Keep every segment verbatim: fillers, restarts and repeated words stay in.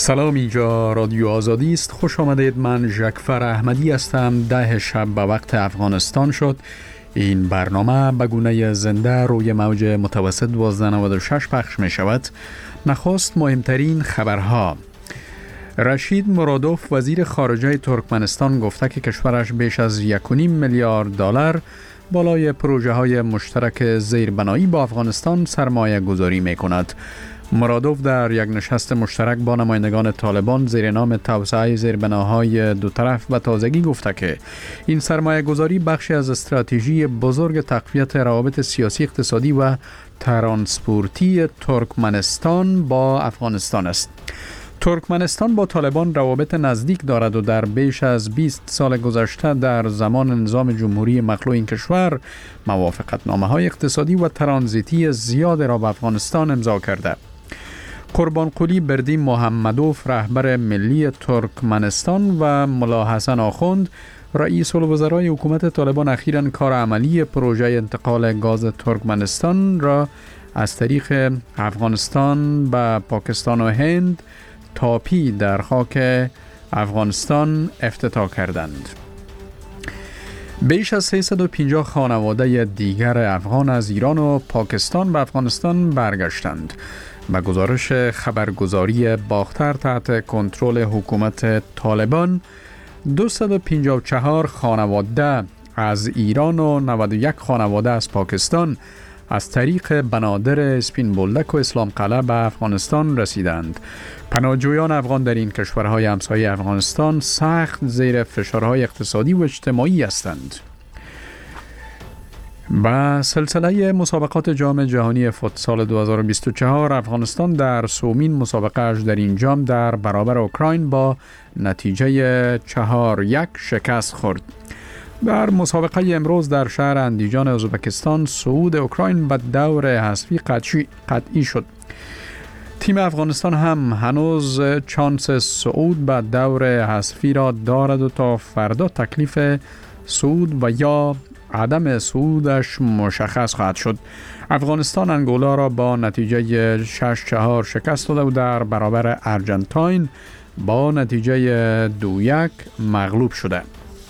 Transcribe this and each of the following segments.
سلام، اینجا رادیو آزادی است. خوش آمدید. من ژکفر احمدی هستم. ده شب به وقت افغانستان شد. این برنامه به گونه زنده روی موج متوسط دوازده نود و شش پخش می شود. نخست مهمترین خبرها. رشید مرادوف وزیر خارجه ترکمنستان گفته که کشورش بیش از یک و نیم میلیارد دلار بالای پروژه های مشترک زیربنایی با افغانستان سرمایه گذاری می کند. مرادوف در یک نشست مشترک با نمایندگان طالبان زیر نام توسعه زیربناهای دو طرف به تازگی گفته که این سرمایه گذاری بخشی از استراتژی بزرگ تقویت روابط سیاسی، اقتصادی و ترانسپورتی ترکمنستان با افغانستان است. ترکمنستان با طالبان روابط نزدیک دارد و در بیش از بیست سال گذشته در زمان نظام جمهوری مخلوع این کشور موافقتنامه‌های اقتصادی و ترانزیتی زیاد را با افغانستان امضا کرده. قربانقلی بردی محمدوف رهبر ملی ترکمنستان و ملا حسن آخوند رئیس الوزرای حکومت طالبان اخیراً کار عملی پروژه انتقال گاز ترکمنستان را از طریق افغانستان به پاکستان و هند تاپی در خاک افغانستان افتتاح کردند. بیش از سیصد و پنجاه خانواده دیگر افغان از ایران و پاکستان به افغانستان برگشتند. به گزارش خبرگزاری باختر تحت کنترل حکومت طالبان، دویست و پنجاه و چهار خانواده از ایران و نود و یک خانواده از پاکستان از طریق بنادر اسپین بولدک و اسلام قلعه به افغانستان رسیدند. پناهجویان افغان در این کشورهای همسایه افغانستان سخت زیر فشارهای اقتصادی و اجتماعی هستند. با سلسله مسابقات جام جهانی فوتسال دو هزار و بیست و چهار، افغانستان در سومین مسابقه اش در این جام در برابر اوکراین با نتیجه چهار یک شکست خورد. در مسابقه امروز در شهر اندیجان ازبکستان صعود اوکراین به دور حذفی قطعی, قطعی شد. تیم افغانستان هم هنوز چانس صعود به دور حذفی را دارد و تا فردا تکلیف صعود و یا عدم صعودش مشخص خواهد شد. افغانستان انگولا را با نتیجه شش چهار شکست داده و در برابر ارجنتاین با نتیجه دو یک مغلوب شده.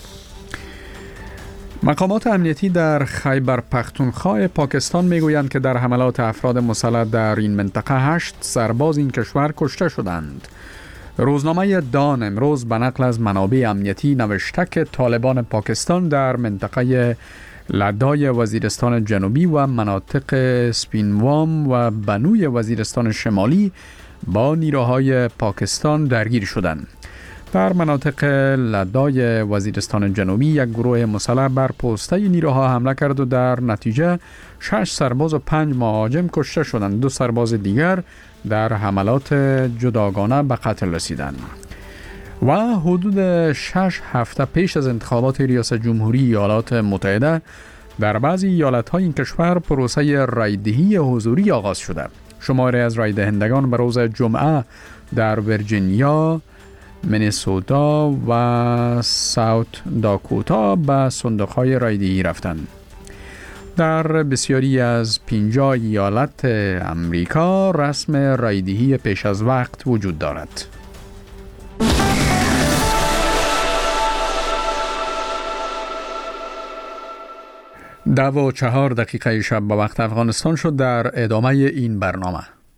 مقامات امنیتی در خیبر پختونخوا پاکستان میگویند که در حملات افراد مسلح در این منطقه هشت سرباز این کشور کشته شدند. روزنامه دان امروز به نقل از منابع امنیتی نوشته که طالبان پاکستان در منطقه لدای وزیرستان جنوبی و مناطق سپینوام و بنوی وزیرستان شمالی با نیروهای پاکستان درگیر شدند. در مناطق لدای وزیرستان جنوبی یک گروه مسلح بر پوسته نیروها حمله کرد و در نتیجه شش سرباز و پنج مهاجم کشته شدند. دو سرباز دیگر در حملات جداگانه به قتل رسیدند. و حدود شش هفته پیش از انتخابات ریاست جمهوری ایالات متحده در بعضی ایالت‌های این کشور پروسه رایدهی حضوری آغاز شده. شماری از رای دهندگان به روز جمعه در ویرجینیا، مینیسوتا و ساوت داکوتا به صندوق‌های رایدهی رفتند. در بسیاری از پنجاه ایالت امریکا رسم رایدهی پیش از وقت وجود دارد. ده و چهار دقیقه شب به وقت افغانستان شد. در ادامه این برنامه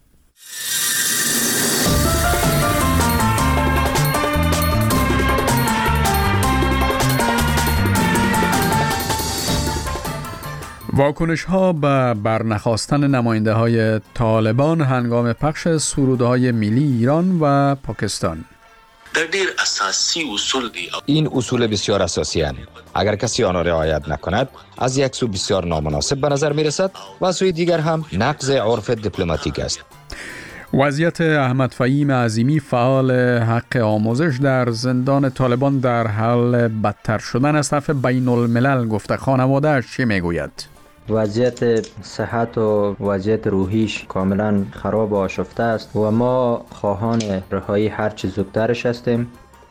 واکنش ها به برنخواستن نماینده های طالبان هنگام پخش سروده های ملی ایران و پاکستان. در دیر اساسی اصول دی. این اصول بسیار اساسی هستند. اگر کسی آن را رعایت نکند، از یک سو بسیار نامناسب به نظر می رسد و از سوی دیگر هم نقض عرف دیپلماتیک است. وضعیت احمد فهیم عظیمی فعال حق آموزش در زندان طالبان در حال بدتر شدن است. طرف بین الملل گفته خانواده‌اش چی میگوید؟ وضعیت صحت و وضعیت روحیش کاملا خراب و آشفته است و ما خواهان رهایی هر چه زودترش هستیم.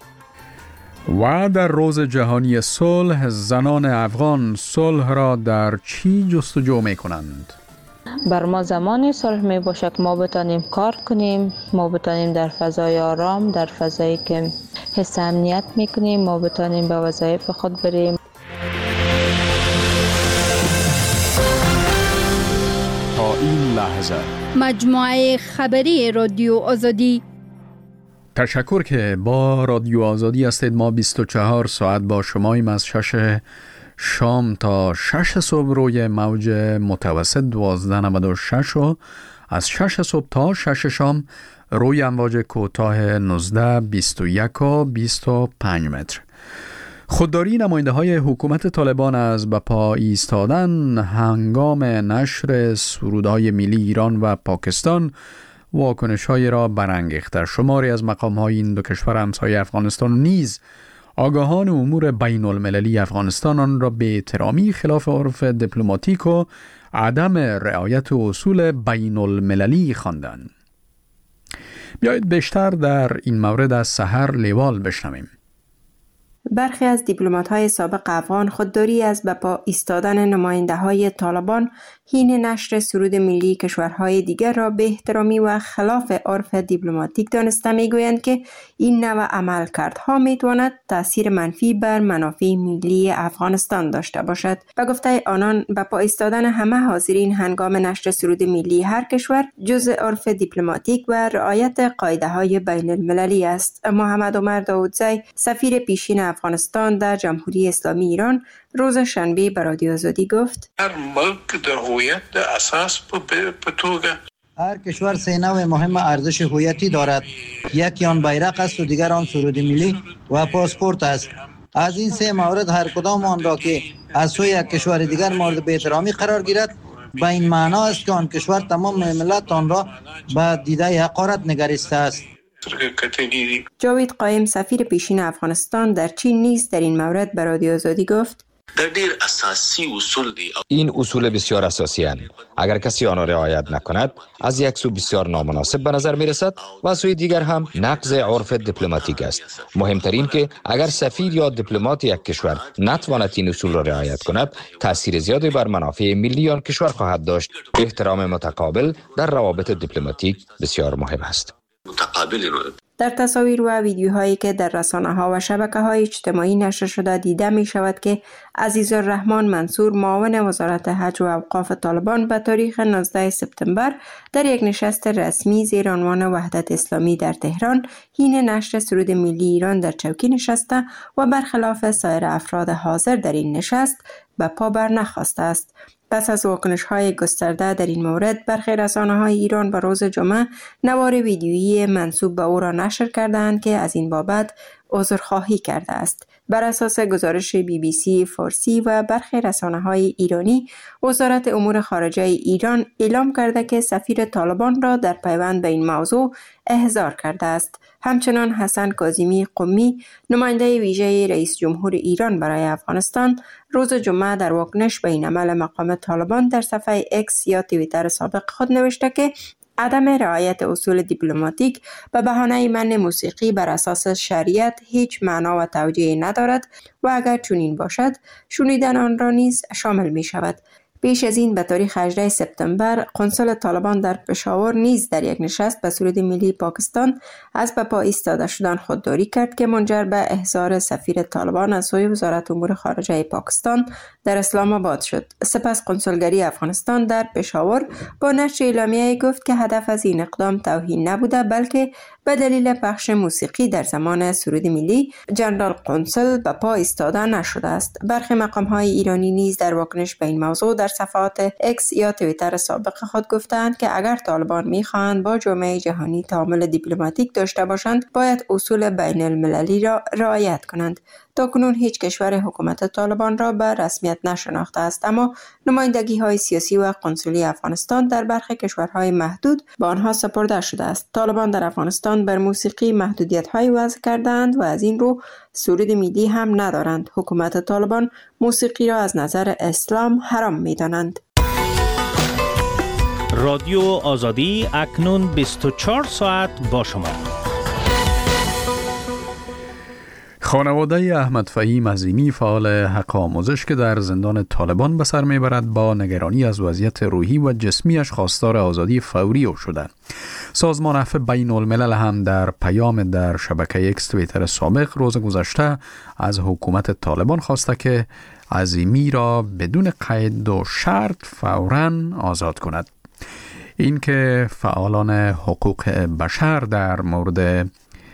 و در روز جهانی صلح زنان افغان صلح را در چی جستجو می کنند؟ بر ما زمان صلح می باشه که ما بتانیم کار کنیم، ما بتانیم در فضای آرام، در فضایی که حس امنیت میکنیم، ما بتانیم به وظایف خود بریم. تا این لحظه مجموعه خبری رادیو آزادی. تشکر که با رادیو آزادی هستید. ما بیست و چهار ساعت با شماییم از شش شام تا شش صبح روی موج متوسط دوازده نود و شش و از شش صبح تا شش شام روی امواج کوتاه نوزده بیست و یک و بیست و پنج متر. خودداری نماینده های حکومت طالبان از به پا ایستادن هنگام نشر سرودهای ملی ایران و پاکستان واکنش‌های را برانگیخته. شماری از مقام‌های این دو کشور همسایه افغانستان نیز آگاهان امور بین المللی افغانستان آن را به احترامی خلاف عرف دیپلماتیک و عدم رعایت اصول بین المللی خواندند. بیایید بیشتر در این مورد از سحر لیوال بشنویم. برخی از دیپلمات‌های سابق افغان خودداری از به پا ایستادن نماینده‌های طالبان حین نشر سرود ملی کشورهای دیگر را به احترامی و خلاف عرف دیپلماتیک دانسته می‌گویند که این نوع عملکردها می‌تواند تأثیر منفی بر منافع ملی افغانستان داشته باشد. به گفته آنان به پا ایستادن همه حاضرین هنگام نشر سرود ملی هر کشور جزء عرف دیپلماتیک و رعایت قاعده‌های بین المللی است. محمد عمر داودزی سفیر پیشین افغانستان در جمهوری اسلامی ایران روز شنبه به رادیو آزادی گفت: هر ملک در هویت در اساس به توگه هر کشور سه نوع مهم ارزش هویتی دارد. یکی آن بیرق است و دیگر آن سرود ملی و پاسپورت است. از این سه مورد هر کدام آن را که از سوی یک کشور دیگر مورد احترامی قرار گیرد به این معنا است که آن کشور تمام ملت آن را به دیده حقارت نگریسته است. جاوید قائم سفیر پیشین افغانستان در چین نیز در این مورد به رادیو آزادی گفت: در دیر اساسی اصول دی این اصول بسیار اساسی هستند. اگر کسی آن را رعایت نکند از یک سو بسیار نامناسب به نظر می رسد و از سوی دیگر هم نقض عرف دیپلماتیک است. مهمترین که اگر سفیر یا دیپلمات یک کشور نتواند این اصول را رعایت کند تاثیر زیادی بر منافع ملی آن کشور خواهد داشت. احترام متقابل در روابط دیپلماتیک بسیار مهم است. متقابل رو در تصاویر و ویدیوهایی که در رسانه‌ها و شبکه‌های اجتماعی نشر شده دیده می شود که عزیزالرحمن منصور معاون وزارت حج و اوقاف طالبان به تاریخ نوزدهم سپتامبر در یک نشست رسمی زیر عنوان وحدت اسلامی در تهران حین نشر سرود ملی ایران در چوکی نشسته و برخلاف سایر افراد حاضر در این نشست به پا بر نخواسته است. پس از واکنش‌های گسترده در این مورد برخی رسانه‌های ایران به روز جمعه نوار ویدیویی منسوب به او را نشر کردند که از این بابت عذرخواهی کرده است. بر اساس گزارش بی بی سی فارسی و برخی رسانه‌های ایرانی، وزارت امور خارجه ایران اعلام کرده که سفیر طالبان را در پیوند به این موضوع احضار کرده است. همچنان حسن کاظمی قمی، نماینده ویژه رئیس جمهور ایران برای افغانستان، روز جمعه در واکنش به این عمل مقام طالبان در صفحه اکس یا توییتر سابق خود نوشته که عدم رعایت اصول دیپلماتیک به بهانه منع موسیقی بر اساس شریعت هیچ معنا و توجیهی ندارد و اگر چنین باشد شنیدن آن را نیز شامل می شود. پیش از این به تاریخ هجدهم سپتامبر قنصل طالبان در پشاور نیز در یک نشست به سرود ملی پاکستان از به پا ایستاده شدن خودداری کرد که منجر به احضار سفیر طالبان از سوی وزارت امور خارجه پاکستان در اسلام آباد شد. سپس قنصلگری افغانستان در پشاور با نشر اعلامیه گفت که هدف از این اقدام توهین نبوده بلکه به دلیل پخش موسیقی در زمان سرود ملی جنرال قنصل به پا ایستاده نشده است. برخی مقام‌های ایرانی نیز در واکنش به این موضوع در صفحات اکس یا توییتر سابق خود گفتند که اگر طالبان می‌خواهند با جامعه جهانی تعامل دیپلماتیک داشته باشند باید اصول بین المللی را رعایت کنند. تاکنون هیچ کشور حکومت طالبان را به رسمیت نشناخته است، اما نمایندگی‌های سیاسی و قنسولی افغانستان در برخی کشورهای محدود به آنها سپرده شده است. طالبان در افغانستان بر موسیقی محدودیت‌هایی وضع کردند و از این رو سرود ملی هم ندارند. حکومت طالبان موسیقی را از نظر اسلام حرام می‌دانند. رادیو آزادی اکنون بیست و چهار ساعت با شما. خانواده احمد فهیم عظیمی فعال حق آموزش که در زندان طالبان به سر میبرد با نگرانی از وضعیت روحی و جسمیش خواستار آزادی فوری او شده. سازمان عفو بین الملل هم در پیام در شبکه اکس توییتر سابق روز گذشته از حکومت طالبان خواسته که عظیمی را بدون قید و شرط فوراً آزاد کند. این که فعالان حقوق بشر در مورد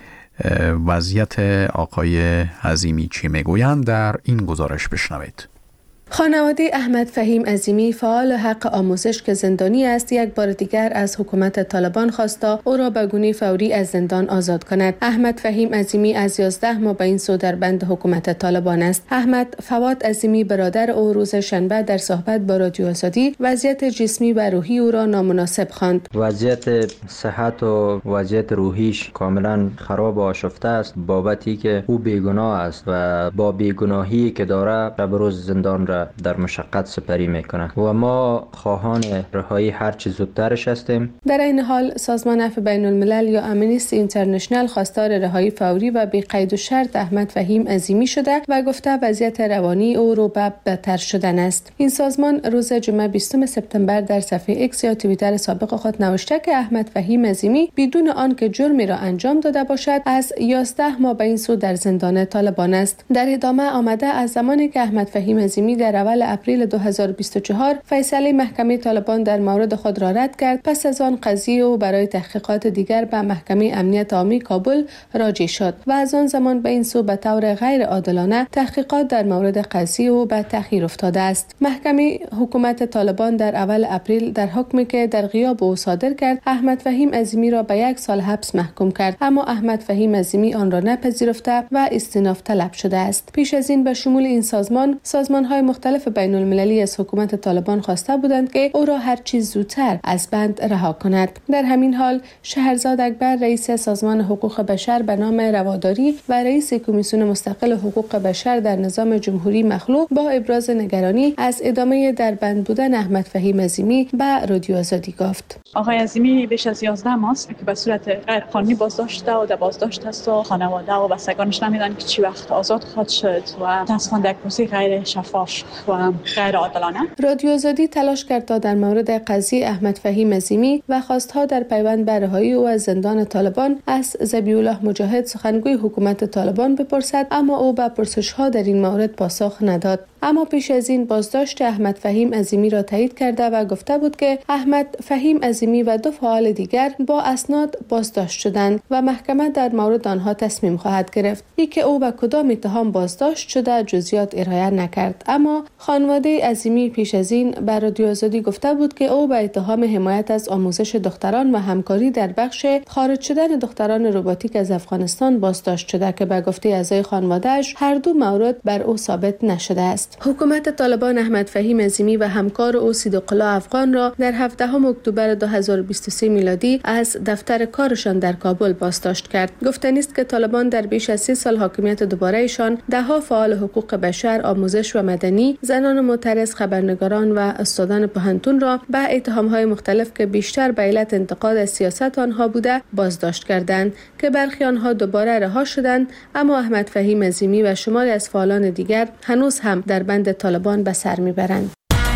وضعیت آقای عظیمی چی میگویند در این گزارش بشنوید. خانواده احمد فهیم عظیمی فعال حق آموزش که زندانی است یک بار دیگر از حکومت طالبان خواستا او را به گونه فوری از زندان آزاد کند. احمد فهیم عظیمی از یازده ماه به این سو در بند حکومت طالبان است. احمد فواد عظیمی برادر او روز شنبه در صحبت با رادیو آزادی وضعیت جسمی و روحی او را نامناسب خواند. وضعیت صحت و وضعیت روحیش کاملا خراب و آشفته است بابتی که او بیگناه است و با بیگناهی که داره شب روز زندان را در مشقت سپری میکنه و ما خواهان رهایی هر چه زودترش هستیم. در این حال سازمان عفو بین الملل یا امنیستی اینترنشنال خواستار رهایی فوری و بی قید و شرط احمد فهیم عظیمی شده و گفته وضعیت روانی او رو به بدتر شدن است. این سازمان روز جمعه بیستم سپتامبر در صفحه اکس یا توییتر سابق خود نوشته که احمد فهیم عظیمی بدون آنکه جرمی را انجام داده باشد از یازده ماه به این سو در زندان طالبان است. در ادامه آمده از زمانی که احمد فهیم عظیمی در اول اپریل دو هزار و بیست و چهار فیصله محکمه طالبان در مورد خود را رد کرد، پس از آن قضیه او برای تحقیقات دیگر به محکمه امنیت عامی کابل راجع شد و از آن زمان به این سو به طور غیر عادلانه تحقیقات در مورد قضیه او به تأخیر افتاده است. محکمه حکومت طالبان در اول اپریل در حکمی که در غیاب او صادر کرد احمد فهیم عظیمی را به یک سال حبس محکوم کرد، اما احمد فهیم عظیمی آن را نپذیرفته و استئناف طلب شده است. پیش از این به شمول این سازمان سازمان‌های مختلف بین المللی از حکومت طالبان خواسته بودند که او را هر چیز زودتر از بند رها کند. در همین حال شهرزاد اکبر رئیس سازمان حقوق بشر به نام رواداری و رئیس کمیسیون مستقل حقوق بشر در نظام جمهوری مخلوع با ابراز نگرانی از ادامه در بند بودن احمد فهیم عظیمی به رادیو آزادی گفت. آقای عظیمی بیش از یازده ماه است که به صورت غیر قانونی بازداشته و در بازداشت است و خانواده و بستگانش نمیدونن که چی وقت آزاد خواهد شد و تصمیم یک پرسی غیر شفاف و غیر عادلانه. رادیو آزادی تلاش کرد تا در مورد قضیه احمد فهیم عظیمی و خواستها در پیوند به رهایی او از زندان طالبان از ذبیح الله مجاهد سخنگوی حکومت طالبان بپرسد، اما او به پرسش‌ها در این مورد پاسخ نداد. اما پیش از این بازداشت احمد فهیم عظیمی را تایید کرده و گفته بود که احمد فهیم عظیمی و دو فعال دیگر با اسناد بازداشت شدند و محکمه در مورد آنها تصمیم خواهد گرفت. ای که او به کدام اتهام بازداشت شده جزئیات ارائه نکرد، اما خانواده عظیمی پیش از این به رادیو آزادی گفته بود که او به اتهام حمایت از آموزش دختران و همکاری در بخش خارج شدن دختران روباتیک از افغانستان بازداشت شده که به گفته اعضای خانواده‌اش هر دو مورد بر او ثابت نشده است. حکومت طالبان احمد فهیم عظیمی و همکار او صدیق‌الله افغان را در هفدهم اکتبر دو هزار و بیست و سه میلادی از دفتر کارشان در کابل بازداشت کرد. گفتنی است که طالبان در بیش از سی سال حاکمیت دوباره‌شان ده‌ها فعال حقوق بشر، آموزش و مدنی، زنان معترض، خبرنگاران و استادان پوهنتون را به اتهام‌های مختلف که بیشتر به علت انتقاد از سیاست آنها بوده بازداشت کردند که برخی آنها دوباره رها شدند، اما احمد فهیم عظیمی و شماری از فعالان دیگر هنوز هم در بند طالبان به سر میبرند.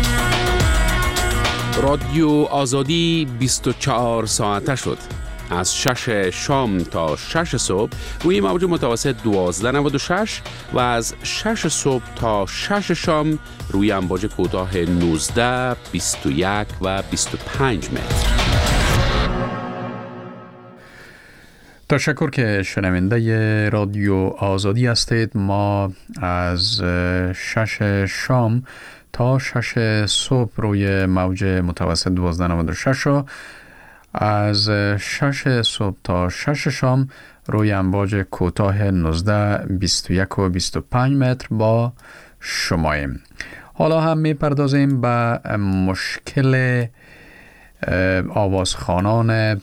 رادیو آزادی بیست و چهار ساعته شد. از شش شام تا شش صبح روی موج متوسط دوازده نود و شش و از شش صبح تا شش شام روی امواج کوتاه نوزده، بیست و یک و بیست و پنج متر. تشکر که شنونده رادیو آزادی هستید. ما از شش شام تا شش صبح روی موج متوسط دوازده نود و شش و از شش صبح تا شش شام روی امواج کوتاه نوزده، بیست و یک و بیست و پنج متر با شماییم. حالا هم می پردازیم به مشکل آوازخوانان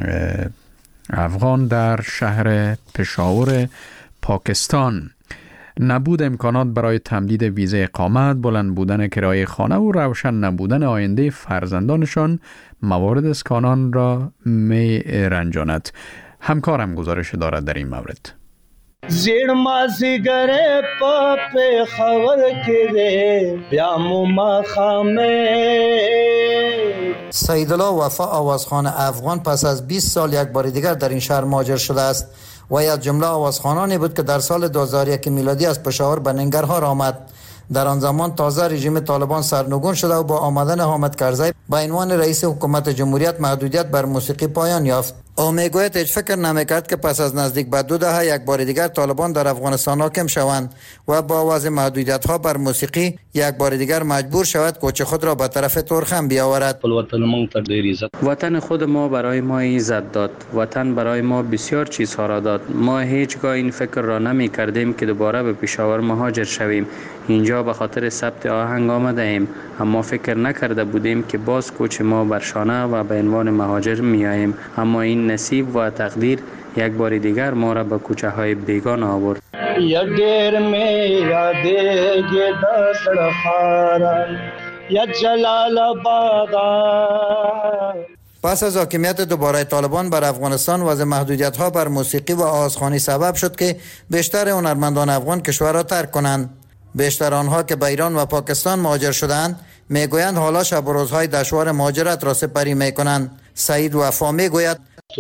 افغان در شهر پشاور پاکستان. نبود امکانات برای تمدید ویزه اقامت، بلند بودن کرایه خانه و روشن نبودن آینده فرزندانشان موارد اسکانان را می رنجاند. همکارم گزارش دارد در این مورد. زیر مازیگره پاپ خبر کده بیامو ما خامه. سیدالله وفا آوازخوان افغان پس از بیست سال یک بار دیگر در این شهر مهاجر شده است و از جمله آوازخوانانی بود که در سال دو هزار و یک میلادی از پشاور به ننگرهار آمد. در آن زمان تازه رژیم طالبان سرنگون شده و با آمدن حامد کرزی به عنوان رئیس حکومت جمهوریت محدودیت بر موسیقی پایان یافت. او میگوید هیچ فکر نمیکرد که پس از نزدیک به دو دهه یک بار دیگر طالبان در افغانستان حاکم شوند و با آواز محدودیت ها بر موسیقی یک بار دیگر مجبور شود کوچه خود را به طرف تورخم بیاورد. وطن خود ما برای ما عزت داد. وطن برای ما بسیار چیزها را داد. ما هیچگاه این فکر را نمی کردیم که دوباره به پشاور مهاجر شویم. اینجا به خاطر ثبت آهنگ آمده ایم، اما فکر نکرده بودیم که باز کوچ ما بر شانه و به عنوان مهاجر می آییم. اما این نصیب و تقدیر یک بار دیگر ما را به کوچه های بیگانه آورد. یا دیر میرا دیگه دست خارن یا جلال آباد. پس از حاکمیت دوباره طالبان بر افغانستان وضع محدودیت ها بر موسیقی و آوازخوانی سبب شد که بیشتر هنرمندان افغان کشور را ترک کنند. بیشتر آنها که به ایران و پاکستان مهاجر شدند میگویند حالا شب و روزهای دشوار مهاجرت را سپری میکنند. سعید وفا میگوید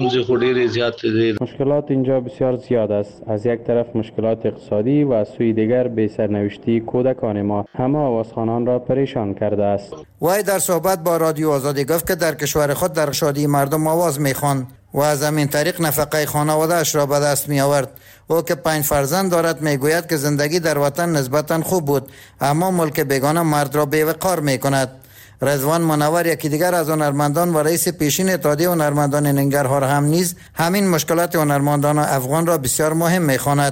مشکلات اینجا بسیار زیاد است. از یک طرف مشکلات اقتصادی و از سوی دیگر بی سرنوشتی کودکان ما همه آوازخوانان را پریشان کرده است. وی در صحبت با رادیو آزادی گفت که در کشور خود در شادی مردم آواز میخواند و از همین طریق نفقه خانواده اش را به دست می آورد. او که پنج فرزند دارد میگوید که زندگی در وطن نسبتا خوب بود، اما ملک بیگانه مرد را بی‌وقار می کند. رضوان منور یکی دیگر از هنرمندان و رئیس پیشین اتحادیه هنرمندان ننگرهار هم نیز همین مشکلات هنرمندان افغان را بسیار مهم می‌خواند.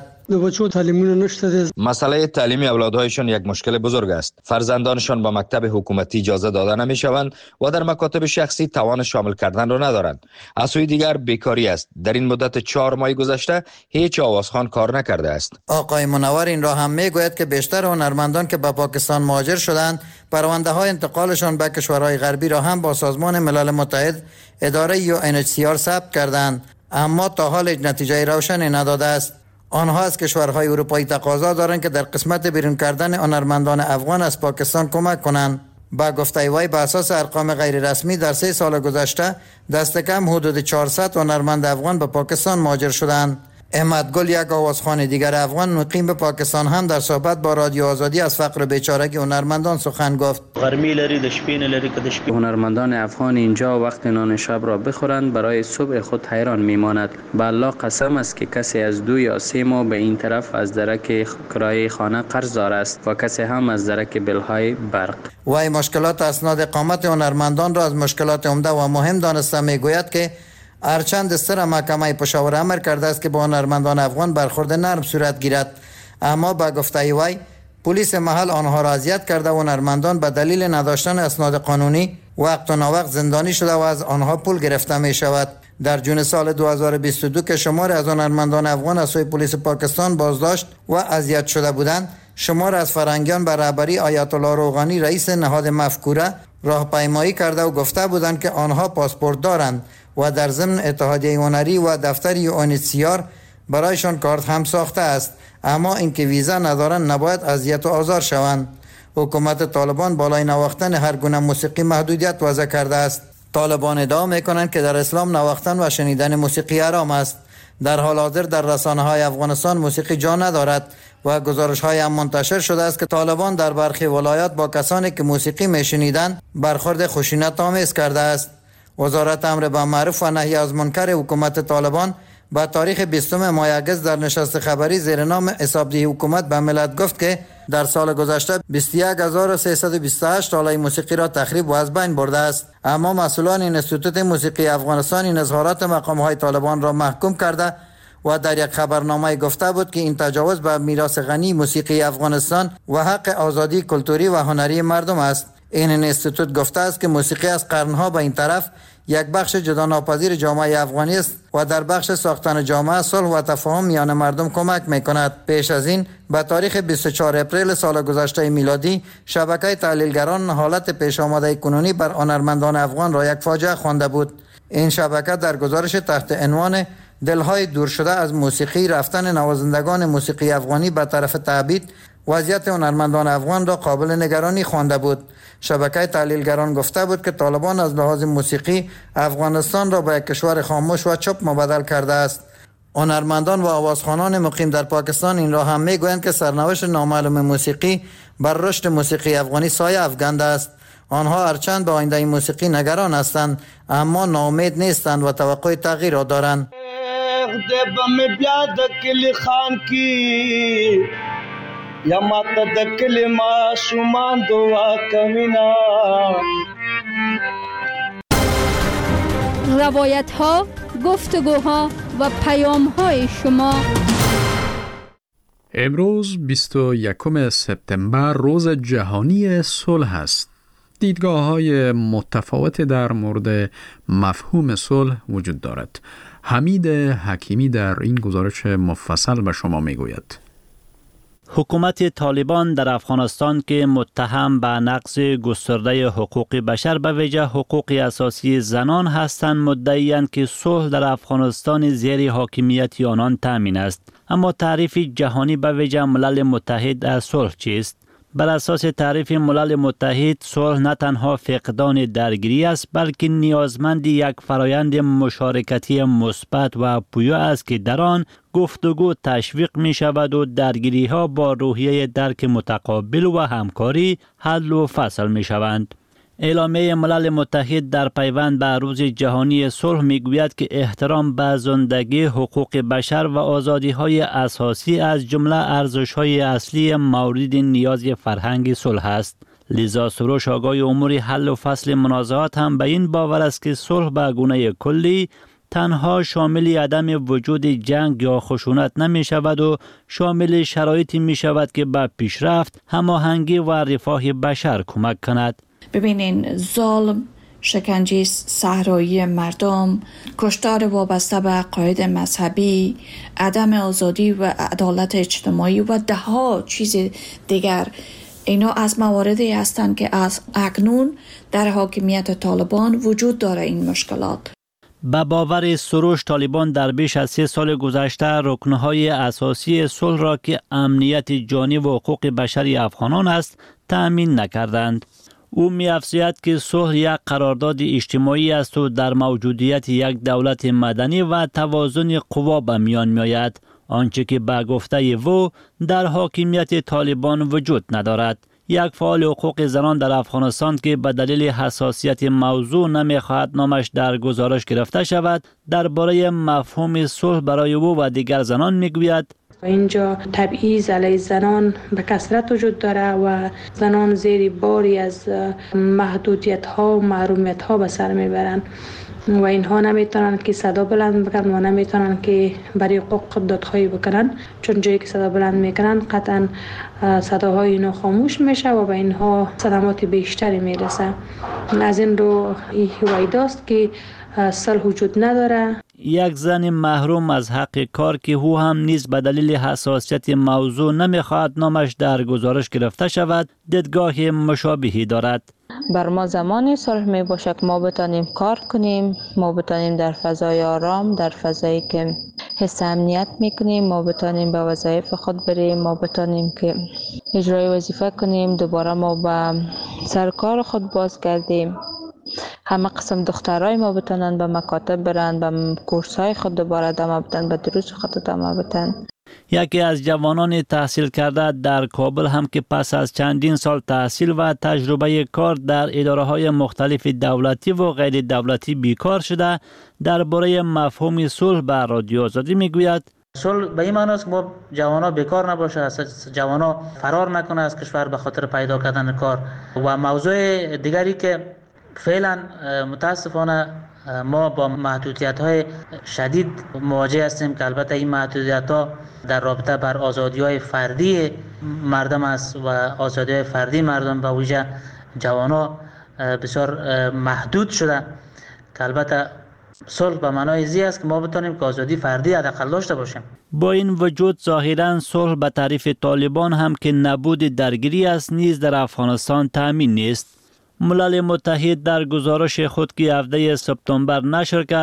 مسئله تعلیم اولادهایشان یک مشکل بزرگ است. فرزندانشان با مکتب حکومتی اجازه داده نمی شوند و در مکاتب شخصی توان شامل کردن را ندارند. از سوی دیگر بیکاری است. در این مدت چهار ماه گذشته هیچ آوازخوان کار نکرده است. آقای منور این را هم میگوید که بیشتر هنرمندان که به پاکستان مهاجر شدند پرونده های انتقالشان به کشورهای غربی را هم با سازمان ملل متحد اداره یو ان اچ سی آر ثبت کردند، اما تا حال هیچ نتیجه روشنی نداده است. آنها از کشورهای اروپایی تقاضا دارند که در قسمت بیرون کردن هنرمندان افغان از پاکستان کمک کنند. با گفته وی به اساس ارقام غیر رسمی در سه سال گذشته دست کم حدود چهارصد هنرمند افغان به پاکستان مهاجر شدند. احمد گل یک آوازخوان دیگر افغان مقیم به پاکستان هم در صحبت با رادیو آزادی از فقر بیچارگی هنرمندان سخن گفت. گرمی لري د شپې نه لري که د شپې. هنرمندان افغان اینجا وقت نان شب را بخورند برای صبح خود حیران میماند. به الله قسم است که کسی از دو یا سه ماه به این طرف از درک کرایه خانه قرض دار است و کسی هم از درک بلهای برق. وی مشکلات اسناد اقامت هنرمندان را از مشکلات عمده و مهم دانسته میگوید که هرچند سر محکمه پشاور امر کرده است که با هنرمندان افغان برخورد نرم صورت گیرد، اما با گفته وی پلیس محل آنها را اذیت کرده و هنرمندان به دلیل نداشتن اسناد قانونی وقت و ناوقت زندانی شده و از آنها پول گرفته می شود. در جون سال دو هزار و بیست و دو که شمار از هنرمندان افغان از سوی پلیس پاکستان بازداشت و اذیت شده بودند، شمار از فرنگیان به رهبری آیت الله روغانی رئیس نهاد مفکوره راهپیمایی کرده و گفته بودند که آنها پاسپورت دارند و در ضمن اتحادیه هنری و دفتر یو ان اچ سی آر برایشان کارت هم ساخته است، اما اینکه ویزا ندارند نباید اذیت و آزار شوند. حکومت طالبان بالای نواختن هر گونه موسیقی محدودیت وضع کرده است. طالبان ادعا میکنند که در اسلام نواختن و شنیدن موسیقی حرام است. در حال حاضر در رسانه های افغانستان موسیقی جا ندارد و گزارش های هم منتشر شده است که طالبان در برخی ولایات با کسانی که موسیقی میشنیدند برخورد خشونت آمیز کرده است. وزارت امر بالمعروف و نهی از منکر حکومت طالبان با تاریخ بیستم ماه اگست در نشست خبری زیر نام حسابدهی حکومت به ملت گفت که در سال گذشته بیست و یک هزار و سیصد و بیست و هشت آله موسیقی را تخریب و از بین برده است، اما مسئولان انستیتوت موسیقی افغانستان این اظهارات مقام‌های طالبان را محکوم کرده و در یک خبرنامه گفته بود که این تجاوز به میراث غنی موسیقی افغانستان و حق آزادی کلتوری و هنری مردم است. این انستیتوت گفته است که موسیقی از قرنها به این طرف یک بخش جدا ناپذیر جامعه افغانی است و در بخش ساختن جامعه صلح و تفاهم میان مردم کمک میکند. پیش از این به تاریخ بیست و چهار اپریل سال گذشته میلادی شبکه تحلیلگران حالت پیش آمده کنونی بر هنرمندان افغان را یک فاجعه خوانده بود. این شبکه در گزارش تحت عنوان دلهای دور شده از موسیقی، رفتن نوازندگان موسیقی افغانی به طرف تعبید وضعیت هنرمندان افغان را قابل نگرانی خوانده بود. شبکه تحلیلگران گفته بود که طالبان از لحاظ موسیقی افغانستان را به یک کشور خاموش و چوپ مبدل کرده است. هنرمندان و آوازخوانان مقیم در پاکستان این را هم میگویند که سرنوشت نامعلوم موسیقی بر رشد موسیقی افغانی سایه افکنده است. آنها هرچند به آینده موسیقی نگران هستند اما ناامید نیستند و توقع تغییر را دارند. یا مات د کلمه شومان دعا کمینا. روایت ها، گفتگوها و پیام های شما. امروز بیست و یکم سپتامبر روز جهانی صلح است. دیدگاه های متفاوت در مورد مفهوم صلح وجود دارد. حمید حکیمی در این گزارش مفصل به شما می گوید. حکومت طالبان در افغانستان که متهم به نقض گسترده حقوق بشر به ویژه حقوق اساسی زنان هستند مدعی‌اند که صلح در افغانستان زیر حاکمیت آنان تامین است. اما تعریف جهانی به ویژه ملل متحد از صلح چیست؟ بر اساس تعریف ملل متحد صلح نه تنها فقدان درگیری است بلکه نیازمند یک فرایند مشارکتی مثبت و پویا است که در آن گفتگو تشویق می شود و درگیری ها با روحیه درک متقابل و همکاری حل و فصل می شوند. اعلامیه ملل متحد در پیوند به روز جهانی صلح می گوید که احترام به زندگی، حقوق بشر و آزادی های اساسی از جمله ارزش های اصلی مورد نیاز فرهنگ صلح است. لذا سروش آگاه امور حل و فصل منازعات هم به این باور است که صلح به گونه کلی تنها شامل عدم وجود جنگ یا خشونت نمی شود و شامل شرایطی می شود که به پیشرفت، هماهنگی و رفاه بشر کمک کند. ببینین ظلم، شکنجه صحرایی مردم، کشتار وابسته به عقاید مذهبی، عدم آزادی و عدالت اجتماعی و ده ها چیز دیگر، اینا از مواردی هستند که از اکنون در حاکمیت طالبان وجود داره. این مشکلات به باور سروش طالبان در بیش از سه سال گذشته رکنهای اساسی صلح را که امنیت جانی و حقوق بشری افغانان است تأمین نکردند. او می افزاید که صلح یک قرارداد اجتماعی است و در موجودیت یک دولت مدنی و توازن قوا به میان می آید، آنچه که به گفته او در حاکمیت طالبان وجود ندارد. یک فعال حقوق زنان در افغانستان که به دلیل حساسیت موضوع نمیخواهد نامش در گزارش گرفته شود درباره مفهوم صلح برای او و دیگر زنان میگوید: اینجا تبعیض علیه زنان به کثرت وجود داره و زنان زیر باری از محدودیت ها و محرومیت ها به سر میبرند و اینها نمیتونن که صدا بلند بکنن و نمیتونن که برای حقوق دادخواهی بکنن، چون جایی که صدا بلند میکنن قطعا صداهای اینا خاموش میشه و به اینها صدمات بیشتری میرسه. از این رو ویداست که صلح وجود نداره. یک زن محروم از حق کار که او هم نیز به دلیل حساسیت موضوع نمیخواهد نامش در گزارش گرفته شود دیدگاه مشابهی دارد. بر ما زمانی صلح می باشه که ما بتانیم کار کنیم، ما بتانیم در فضای آرام، در فضایی که حس امنیت میکنیم، ما بتانیم به وظایف خود بریم، ما بتانیم که اجرای وظیفه کنیم، دوباره ما به سرکار خود بازگردیم. همه قسم دخترای ما بتانن به مکاتب برن، به کورسای خود دوباره ادامه بدن، به دروس خود ادامه بدن. یکی از جوانان تحصیل کرده در کابل هم که پس از چندین سال تحصیل و تجربه کار در اداره‌های مختلف دولتی و غیر دولتی بیکار شده درباره مفهوم صلح به رادیو آزادی میگوید: صلح به این معنی است که ما جوانا بیکار نباشه، جوانا فرار نکنه از کشور به خاطر پیدا کردن کار. و موضوع دیگری که فعلا متاسفانه ما با محدودیت‌های شدید مواجه هستیم که البته این محدودیت‌ها در رابطه بر آزادی‌های فردی مردم است و آزادی‌های فردی مردم به ویژه جوانان بسیار محدود شده که البته صلح به معنای زی است که ما بتونیم که آزادی فردی حداقل داشته باشیم. با این وجود ظاهراً صلح به تعریف طالبان هم که نبود درگیری است نیز در افغانستان تامین نیست. ملل متحد در گزارش خود که هفده سپتامبر نشر کرد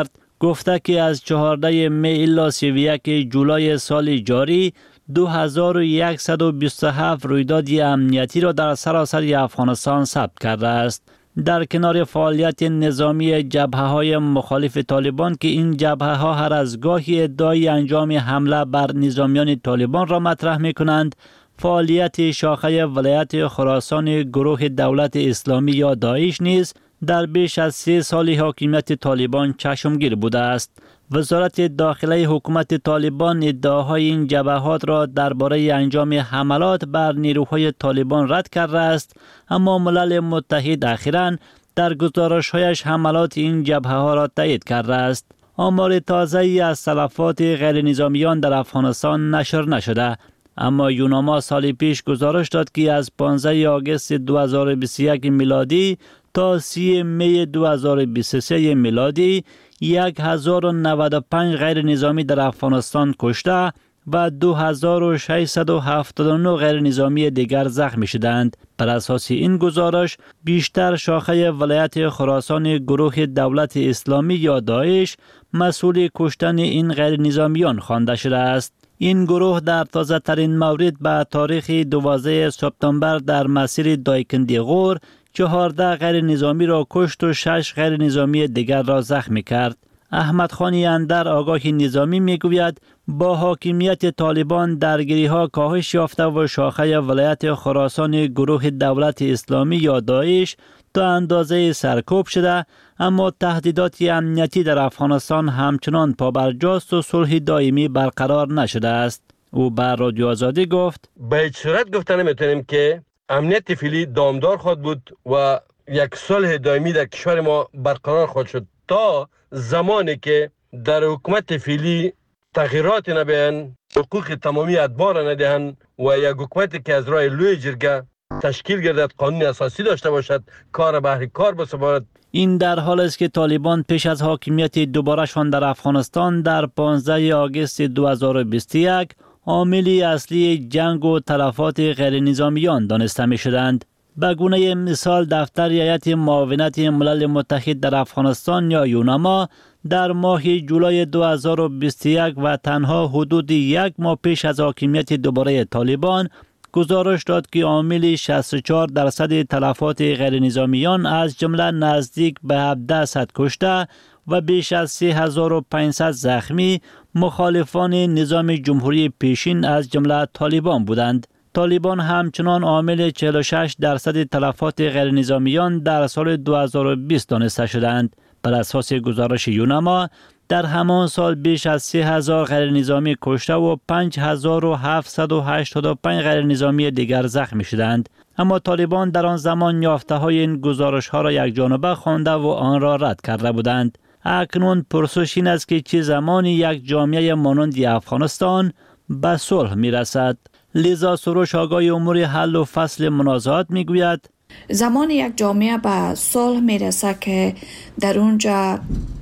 گفته که از چهاردهم می الی سی و یکم جولای سال جاری دو هزار و صد و بیست و هفت رویداد امنیتی را در سراسر افغانستان ثبت کرده است. در کنار فعالیت نظامی جبهه‌های مخالف طالبان که این جبهه‌ها هر از گاهی ادعای انجام حمله بر نظامیان طالبان را مطرح می‌کنند، فعالیت شاخه ولایت خراسان گروه دولت اسلامی یا داعش نیز در بیش از سه سال حاکمیت طالبان چشمگیر بوده است. وزارت داخله حکومت طالبان ادعاهای این جبهات را درباره انجام حملات بر نیروهای طالبان رد کرده است، اما ملل متحد اخیراً در گزارش‌هایش حملات این جبهه‌ها را تایید کرده است. آمار تازه‌ای از تلفات غیر نظامیان در افغانستان نشر نشده، اما یوناما سال پیش گزارش داد که از پانزدهم آگوست دو هزار و بیست و یک میلادی تا سی می دو هزار و بیست و سه میلادی هزار و نود و پنج غیر نظامی در افغانستان کشته و دو هزار و ششصد و هفتاد و نه غیر نظامی دیگر زخمی شدند. بر اساس این گزارش بیشتر شاخه ولایت خراسان گروه دولت اسلامی یا داعش مسئول کشتن این غیر نظامیان خوانده شده است. این گروه در تازه ترین مورد به تاریخ دوازدهم سپتامبر در مسیر دایکندی غور چهارده غیر نظامی را کشت و شش غیر نظامی دیگر را زخمی کرد. احمد خانی اندر آگاه نظامی میگوید با حاکمیت طالبان درگیری ها کاهش یافته و شاخه ولایت خراسان گروه دولت اسلامی یا داعش تا اندازه سرکوب شده، اما تهدیدات امنیتی در افغانستان همچنان پابرجاست و صلح دائمی برقرار نشده است. او بر رادیو آزادی گفت به هیچ صورت گفته نمیتونیم که امنیت فعلی دامدار خواهد بود و یک صلح دائمی در کشور ما برقرار خواهد شد تا زمانی که در حکومت فعلی تغییرات نبیان، حقوق تمامی ادبار ندهند و یک حکومتی که از راه لوی جرگه تشکیل گردد، قانون اساسی داشته باشد، کار بهر کار بسپارد. این در حال است که طالبان پیش از حاکمیت دوباره‌شان در افغانستان در پانزدهم آگوست دو هزار و بیست و یک عاملی اصلی جنگ و تلفات غیر نظامیان دانسته می شدند. به گونه مثال دفتر هیئت معاونت ملل متحد در افغانستان یا یوناما در ماه جولای دو هزار و بیست و یک و تنها حدود یک ماه پیش از حاکمیت دوباره طالبان گزارش داد که عامل شصت و چهار درصد تلفات غیر نظامیان از جمله نزدیک به هفتصد کشته و بیش از سه هزار و پانصد زخمی مخالفان نظام جمهوری پیشین از جمله طالبان بودند. طالبان همچنان عامل چهل و شش درصد تلفات غیر نظامیان در سال دو هزار و بیست دانسته شدند. بر اساس گزارش یوناما در همان سال بیش از سه هزار غیر نظامی کشته و پنج هزار و هفتصد و هشتاد و پنج غیر نظامی دیگر زخمی شدند. اما طالبان در آن زمان یافته های این گزارش ها را یک جانبه خوانده و آن را رد کرده بودند. اکنون پرسش این است که چه زمانی یک جامعه مانند افغانستان به صلح می رسد؟ لیزا سروش آگاه امور حل و فصل منازعات می گوید زمان یک جامعه به صلح می رسد که در اونجا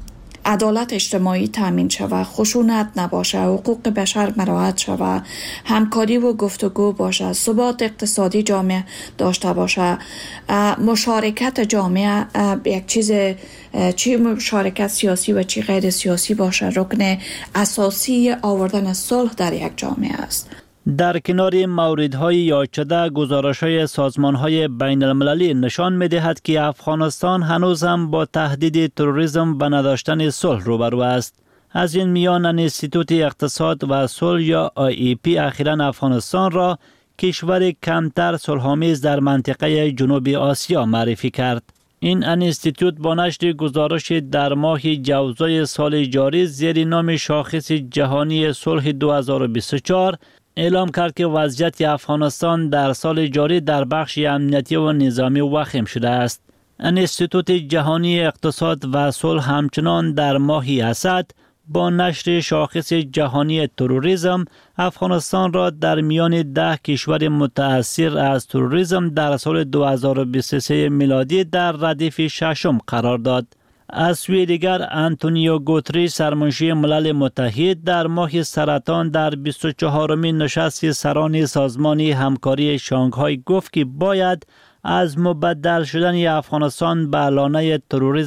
عدالت اجتماعی تامین شود، خشونت نباشه، حقوق بشر مراعات شود، همکاری و گفتگو باشه، ثبات اقتصادی جامعه داشته باشه، مشارکت جامعه یک چیز چی مشارکت سیاسی و چی غیر سیاسی باشه رکن اساسی آوردن صلح در یک جامعه است. در کنار موردهای یاد شده گزارش‌های سازمان‌های بین المللی نشان می‌دهد که افغانستان هنوز هم با تهدید تروریسم و نداشتن صلح روبرو است. از این میان انستیتوت اقتصاد و صلح یا آی ای پی اخیراً افغانستان را کشور کمتر صلح‌آمیز در منطقه جنوب آسیا معرفی کرد. این انستیتوت با نشر گزارش در ماه جوزای سال جاری زیر نام شاخص جهانی صلح دو هزار و بیست و چهار اعلام کرد که وضعیت افغانستان در سال جاری در بخش امنیتی و نظامی وخیم شده است. انستیتوت جهانی اقتصاد و صلح همچنان در ماه اسد با نشر شاخص جهانی تروریسم افغانستان را در میان ده کشور متأثر از تروریسم در سال دو هزار و بیست و سه میلادی در ردیف ششم قرار داد. از سوی دیگر انتونیو گوتریش سرمنشی ملل متحد در ماه سرطان در بیست و چهارمین نشست سران سازمان همکاری شانگهای گفت که باید از مبدل شدن افغانستان به لانه تروریسم